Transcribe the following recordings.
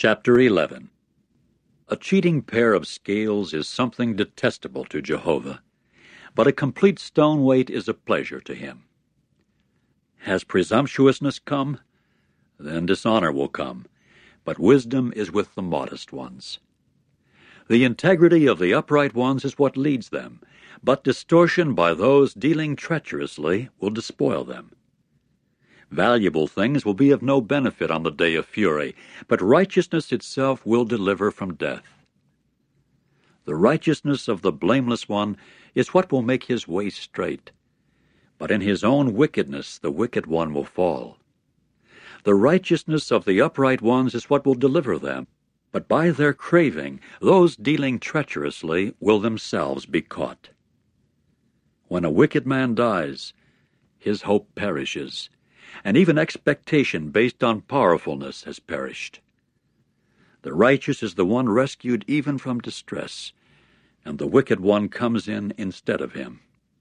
Chapter 11. A cheating pair of scales is something detestable to Jehovah, but a complete stone weight is a pleasure to him. Has presumptuousness come? Then dishonor will come, but wisdom is with the modest ones. The integrity of the upright ones is what leads them, but distortion by those dealing treacherously will despoil them. Valuable things will be of no benefit on the day of fury, but righteousness itself will deliver from death. The righteousness of the blameless one is what will make his way straight, but in his own wickedness the wicked one will fall. The righteousness of the upright ones is what will deliver them, but by their craving those dealing treacherously will themselves be caught. When a wicked man dies, his hope perishes, and even expectation based on powerfulness has perished. The righteous is the one rescued even from distress, and the wicked one comes in instead of him.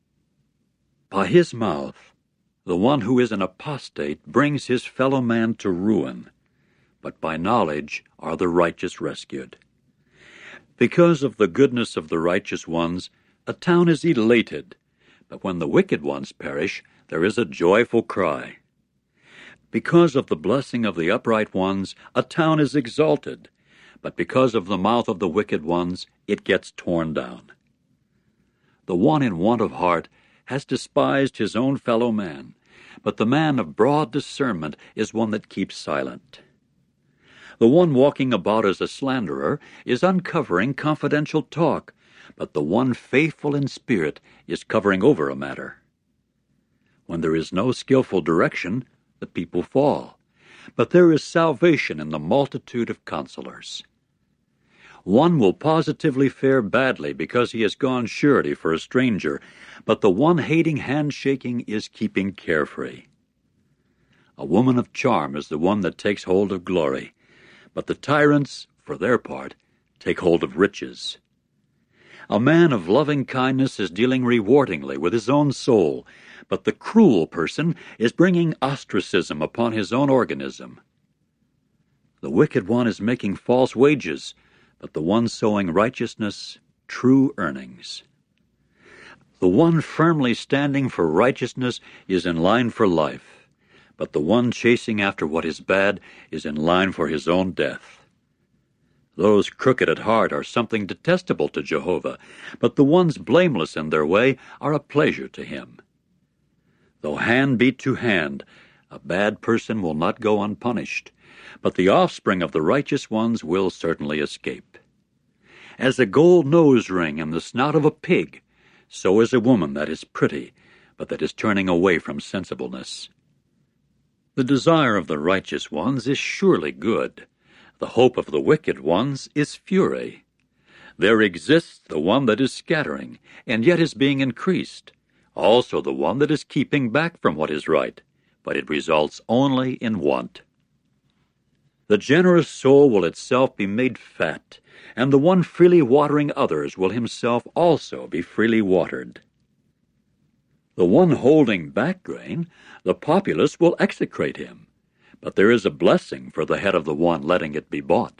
By his mouth, the one who is an apostate brings his fellow man to ruin, but by knowledge are the righteous rescued. Because of the goodness of the righteous ones, a town is elated, but when the wicked ones perish, there is a joyful cry. Because of the blessing of the upright ones, a town is exalted, but because of the mouth of the wicked ones, it gets torn down. The one in want of heart has despised his own fellow man, but the man of broad discernment is one that keeps silent. The one walking about as a slanderer is uncovering confidential talk, but the one faithful in spirit is covering over a matter. When there is no skillful direction, the people fall, but there is salvation in the multitude of counselors. One will positively fare badly because he has gone surety for a stranger, but the one hating handshaking is keeping carefree. A woman of charm is the one that takes hold of glory, but the tyrants, for their part, take hold of riches. A man of loving kindness is dealing rewardingly with his own soul, but the cruel person is bringing ostracism upon his own organism. The wicked one is making false wages, but the one sowing righteousness, true earnings. The one firmly standing for righteousness is in line for life, but the one chasing after what is bad is in line for his own death. Those crooked at heart are something detestable to Jehovah, but the ones blameless in their way are a pleasure to him. Though hand beat to hand, a bad person will not go unpunished, but the offspring of the righteous ones will certainly escape. As a gold nose ring in the snout of a pig, so is a woman that is pretty, but that is turning away from sensibleness. The desire of the righteous ones is surely good. The hope of the wicked ones is fury. There exists the one that is scattering, and yet is being increased. Also the one that is keeping back from what is right, but it results only in want. The generous soul will itself be made fat, and the one freely watering others will himself also be freely watered. The one holding back grain, the populace will execrate him, but there is a blessing for the head of the one letting it be bought.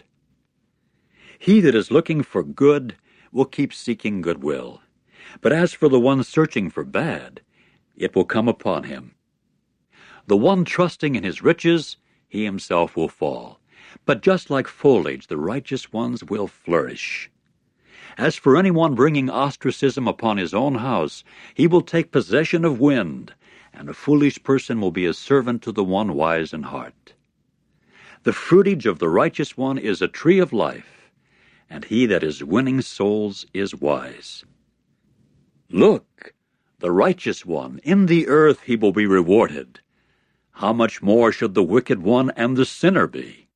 He that is looking for good will keep seeking goodwill, but as for the one searching for bad, it will come upon him. The one trusting in his riches, he himself will fall, but just like foliage the righteous ones will flourish. As for anyone bringing ostracism upon his own house, he will take possession of wind, and a foolish person will be a servant to the one wise in heart. The fruitage of the righteous one is a tree of life, and he that is winning souls is wise. Look, the righteous one, in the earth he will be rewarded. How much more should the wicked one and the sinner be?